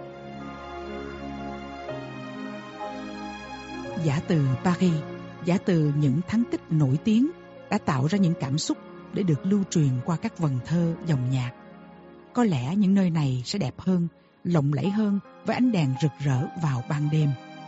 Giả từ Paris, giả từ những thắng tích nổi tiếng đã tạo ra những cảm xúc để được lưu truyền qua các vần thơ, dòng nhạc. Có lẽ những nơi này sẽ đẹp hơn, lộng lẫy hơn với ánh đèn rực rỡ vào ban đêm.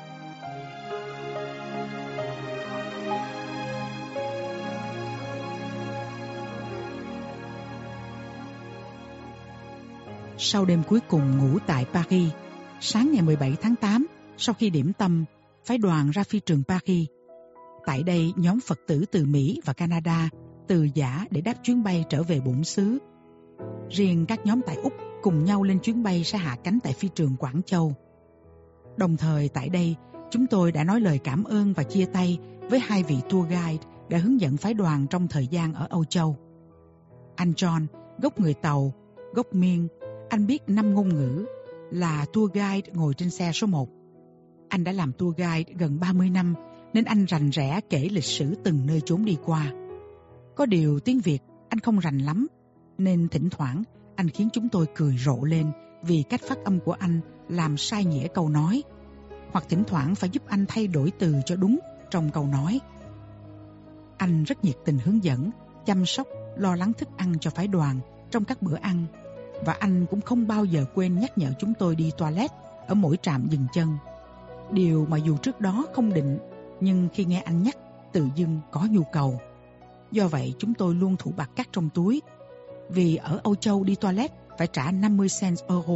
Sau đêm cuối cùng ngủ tại Paris, sáng ngày 17 tháng 8, sau khi điểm tâm, phái đoàn ra phi trường Paris. Tại đây, nhóm Phật tử từ Mỹ và Canada từ giã để đáp chuyến bay trở về bổn xứ. Riêng các nhóm tại Úc cùng nhau lên chuyến bay sẽ hạ cánh tại phi trường Quảng Châu. Đồng thời tại đây, chúng tôi đã nói lời cảm ơn và chia tay với hai vị tour guide đã hướng dẫn phái đoàn trong thời gian ở Âu Châu. Anh John, gốc người Tàu, gốc Miên, anh biết 5 ngôn ngữ, là tour guide ngồi trên xe số 1. Anh đã làm tour guide gần 30 năm nên anh rành rẽ kể lịch sử từng nơi chốn đi qua. Có điều tiếng Việt anh không rành lắm, nên thỉnh thoảng anh khiến chúng tôi cười rộ lên vì cách phát âm của anh làm sai nghĩa câu nói, hoặc thỉnh thoảng phải giúp anh thay đổi từ cho đúng trong câu nói. Anh rất nhiệt tình hướng dẫn, chăm sóc, lo lắng thức ăn cho phái đoàn trong các bữa ăn, và anh cũng không bao giờ quên nhắc nhở chúng tôi đi toilet ở mỗi trạm dừng chân. Điều mà dù trước đó không định, nhưng khi nghe anh nhắc, tự dưng có nhu cầu. Do vậy chúng tôi luôn thủ bạc cát trong túi. Vì ở Âu Châu đi toilet phải trả 50 cent euro.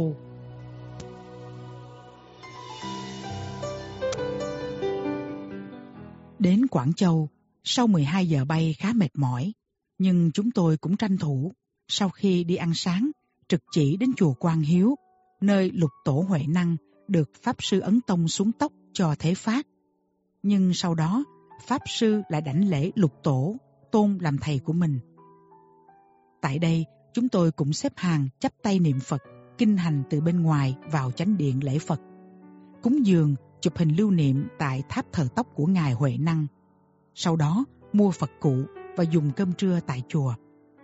Đến Quảng Châu, sau 12 giờ bay khá mệt mỏi, nhưng chúng tôi cũng tranh thủ, sau khi đi ăn sáng, trực chỉ đến chùa Quang Hiếu, nơi Lục Tổ Huệ Năng được Pháp Sư Ấn Tông xuống tóc cho thế phát. Nhưng sau đó, Pháp Sư lại đảnh lễ Lục Tổ, tôn làm thầy của mình. Tại đây, chúng tôi cũng xếp hàng chắp tay niệm Phật, kinh hành từ bên ngoài vào chánh điện lễ Phật. Cúng dường, chụp hình lưu niệm tại tháp thờ tóc của Ngài Huệ Năng. Sau đó, mua Phật cụ và dùng cơm trưa tại chùa.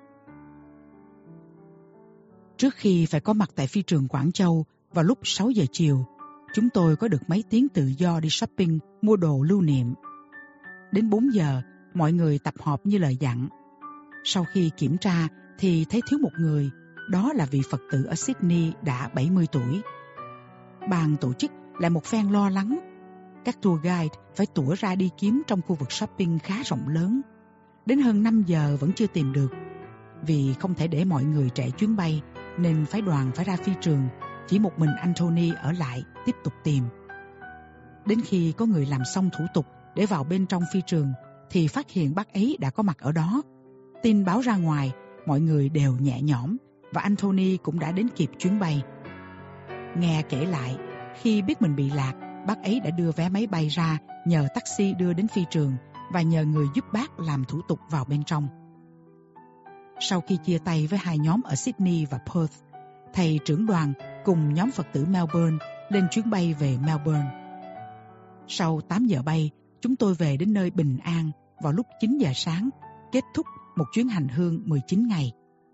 Trước khi phải có mặt tại phi trường Quảng Châu vào lúc 6 giờ chiều, chúng tôi có được mấy tiếng tự do đi shopping, mua đồ lưu niệm. Đến 4 giờ, mọi người tập họp như lời dặn. Sau khi kiểm tra thì thấy thiếu một người, đó là vị Phật tử ở Sydney đã 70 tuổi. Ban tổ chức lại một phen lo lắng. Các tour guide phải tủa ra đi kiếm trong khu vực shopping khá rộng lớn. Đến hơn 5 giờ vẫn chưa tìm được. Vì không thể để mọi người trễ chuyến bay, nên phái đoàn phải ra phi trường, chỉ một mình Anthony ở lại tiếp tục tìm. Đến khi có người làm xong thủ tục để vào bên trong phi trường, thì phát hiện bác ấy đã có mặt ở đó. Tin báo ra ngoài, mọi người đều nhẹ nhõm và Anthony cũng đã đến kịp chuyến bay. Nghe kể lại, khi biết mình bị lạc, bác ấy đã đưa vé máy bay ra, nhờ taxi đưa đến phi trường và nhờ người giúp bác làm thủ tục vào bên trong. Sau khi chia tay với hai nhóm ở Sydney và Perth, thầy trưởng đoàn cùng nhóm Phật tử Melbourne lên chuyến bay về Melbourne. Sau 8 giờ bay, chúng tôi về đến nơi bình an vào lúc 9 giờ sáng, kết thúc một chuyến hành hương 19 ngày.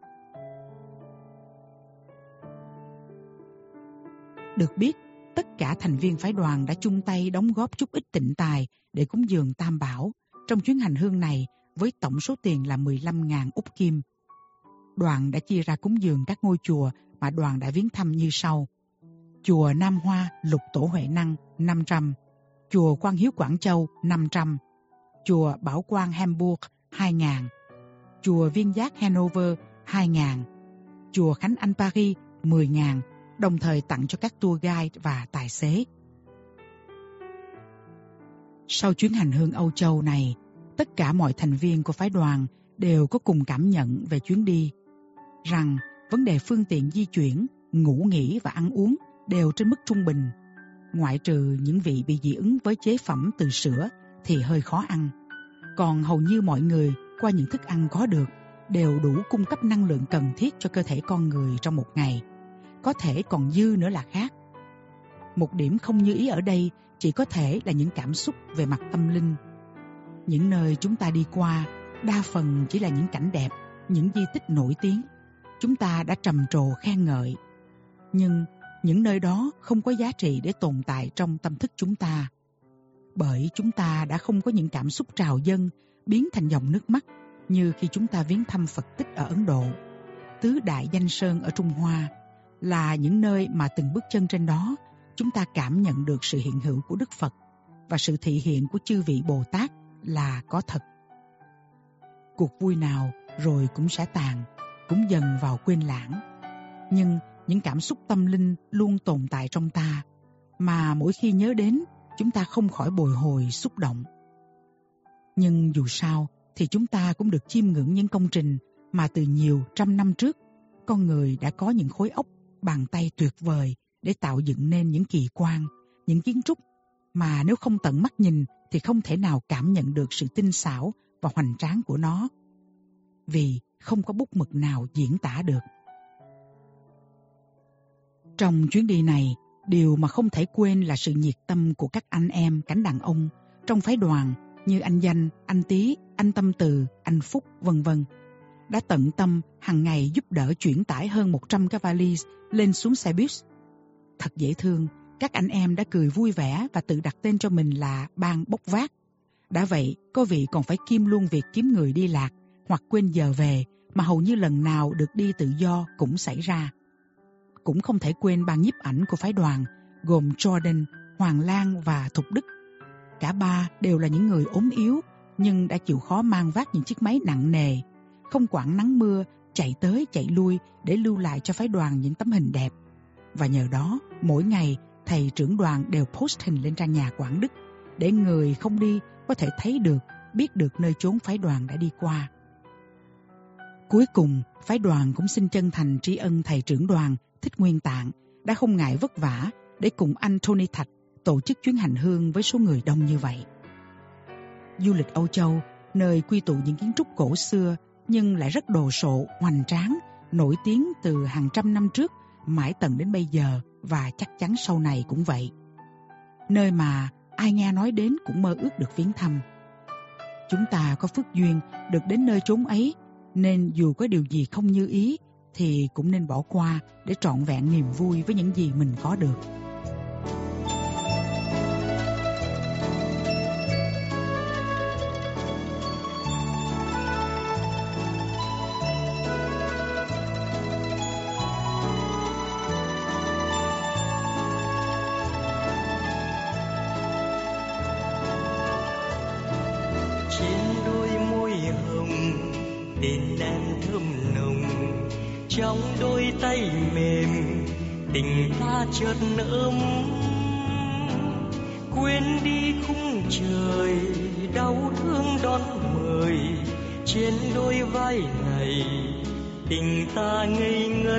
Được biết, tất cả thành viên phái đoàn đã chung tay đóng góp chút ít tịnh tài để cúng dường Tam Bảo trong chuyến hành hương này với tổng số tiền là 15.000 Úc Kim. Đoàn đã chia ra cúng dường các ngôi chùa mà đoàn đã viếng thăm như sau. Chùa Nam Hoa Lục Tổ Huệ Năng 500, chùa Quang Hiếu Quảng Châu 500, chùa Bảo Quang Hamburg 2.000, chùa Viên Giác Hanover 2.000, chùa Khánh Anh Paris 10.000, đồng thời tặng cho các tour guide và tài xế. Sau chuyến hành hương Âu Châu này, tất cả mọi thành viên của phái đoàn đều có cùng cảm nhận về chuyến đi, rằng vấn đề phương tiện di chuyển, ngủ nghỉ và ăn uống đều trên mức trung bình, ngoại trừ những vị bị dị ứng với chế phẩm từ sữa thì hơi khó ăn. Còn hầu như mọi người qua những thức ăn có được đều đủ cung cấp năng lượng cần thiết cho cơ thể con người trong một ngày, có thể còn dư nữa là khác. Một điểm không như ý ở đây chỉ có thể là những cảm xúc về mặt tâm linh. Những nơi chúng ta đi qua đa phần chỉ là những cảnh đẹp, những di tích nổi tiếng. Chúng ta đã trầm trồ khen ngợi. Nhưng những nơi đó không có giá trị để tồn tại trong tâm thức chúng ta. Bởi chúng ta đã không có những cảm xúc trào dâng biến thành dòng nước mắt như khi chúng ta viếng thăm Phật tích ở Ấn Độ, Tứ Đại Danh Sơn ở Trung Hoa, là những nơi mà từng bước chân trên đó chúng ta cảm nhận được sự hiện hữu của Đức Phật và sự thị hiện của chư vị Bồ Tát là có thật. Cuộc vui nào rồi cũng sẽ tàn, cũng dần vào quên lãng. Nhưng những cảm xúc tâm linh luôn tồn tại trong ta, mà mỗi khi nhớ đến, chúng ta không khỏi bồi hồi xúc động. Nhưng dù sao thì chúng ta cũng được chiêm ngưỡng những công trình mà từ nhiều trăm năm trước, con người đã có những khối óc, bàn tay tuyệt vời để tạo dựng nên những kỳ quan, những kiến trúc mà nếu không tận mắt nhìn thì không thể nào cảm nhận được sự tinh xảo và hoành tráng của nó, vì không có bút mực nào diễn tả được. Trong chuyến đi này, điều mà không thể quên là sự nhiệt tâm của các anh em cánh đàn ông trong phái đoàn như anh Danh, anh Tý, anh Tâm Từ, anh Phúc, vân vân, đã tận tâm hàng ngày giúp đỡ chuyển tải hơn 100 cái valiz lên xuống xe bus. Thật dễ thương, các anh em đã cười vui vẻ và tự đặt tên cho mình là ban bốc vác. Đã vậy, có vị còn phải kiêm luôn việc kiếm người đi lạc hoặc quên giờ về, mà hầu như lần nào được đi tự do cũng xảy ra. Cũng không thể quên ban nhiếp ảnh của phái đoàn, gồm Jordan, Hoàng Lan và Thục Đức. Cả ba đều là những người ốm yếu nhưng đã chịu khó mang vác những chiếc máy nặng nề, không quản nắng mưa, chạy tới chạy lui để lưu lại cho phái đoàn những tấm hình đẹp. Và nhờ đó, mỗi ngày thầy trưởng đoàn đều post hình lên trang nhà Quảng Đức để người không đi có thể thấy được, biết được nơi chốn phái đoàn đã đi qua. Cuối cùng, phái đoàn cũng xin chân thành tri ân thầy trưởng đoàn Thích Nguyên Tạng đã không ngại vất vả để cùng anh Tony Thạch tổ chức chuyến hành hương với số người đông như vậy. Du lịch Âu Châu, nơi quy tụ những kiến trúc cổ xưa nhưng lại rất đồ sộ, hoành tráng, nổi tiếng từ hàng trăm năm trước mãi tận đến bây giờ và chắc chắn sau này cũng vậy. Nơi mà ai nghe nói đến cũng mơ ước được viếng thăm. Chúng ta có phước duyên được đến nơi chốn ấy, nên dù có điều gì không như ý thì cũng nên bỏ qua để trọn vẹn niềm vui với những gì mình có được. Trên đôi môi hồng tên em thơm nồng, trong đôi tay mềm tình ta chợt ấm. Quên đi khung trời đau thương đón mời, trên đôi vai này tình ta ngây ngất.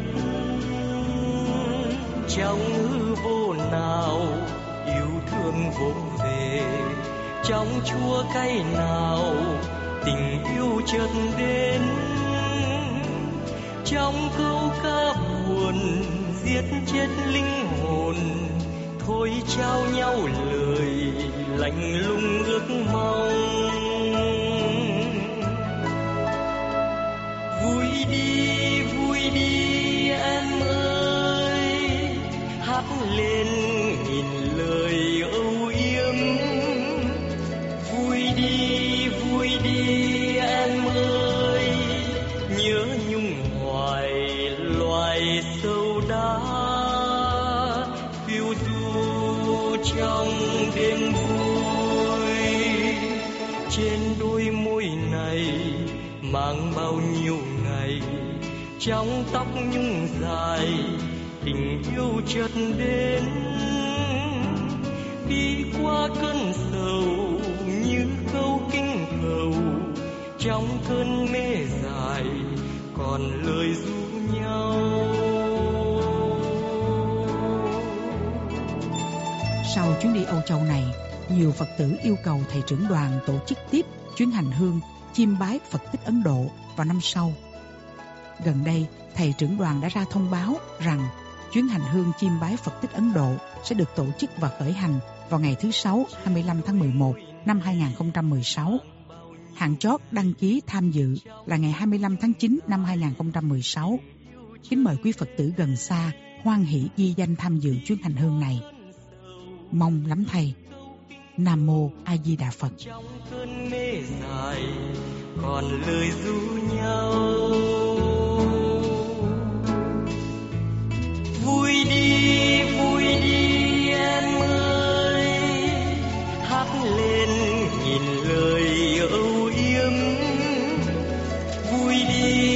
Trong hư vô nào yêu thương vô về, trong chua cay nào tình yêu chợt đến. Trong câu ca buồn giết chết linh hồn, thôi trao nhau lời lạnh lùng ước mong. Vui đi em ơi, hát lên nghìn lời âu yếm. Vui đi em ơi, nhớ nhung hoài loài sâu đá. Phiêu du trong đêm vui, trên đôi môi này mang bao nhiêu ngày. Trong tóc nhung dài tình yêu chợt đến, đi qua cơn sầu như câu kinh cầu. Trong cơn mê dài còn lời ru nhau. Sau chuyến đi Âu Châu này, nhiều Phật tử yêu cầu thầy trưởng đoàn tổ chức tiếp chuyến hành hương chiêm bái Phật tích Ấn Độ vào năm sau. Gần đây, thầy trưởng đoàn đã ra thông báo rằng chuyến hành hương chiêm bái Phật tích Ấn Độ sẽ được tổ chức và khởi hành vào ngày thứ Sáu 25 tháng 11 năm 2016. Hạn chót đăng ký tham dự là ngày 25 tháng 9 năm 2016. Kính mời quý Phật tử gần xa hoan hỷ ghi danh tham dự chuyến hành hương này. Mong lắm thầy. Nam Mô A Di Đà Phật. Trong cơn mê dài còn lời ru nhau. Vui đi em ơi, hát lên nghìn lời âu yếm. Vui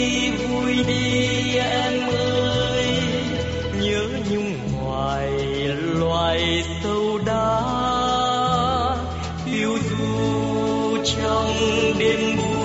đi em ơi, nhớ nhung hoài loài sâu đá. Phiêu du trong đêm vui.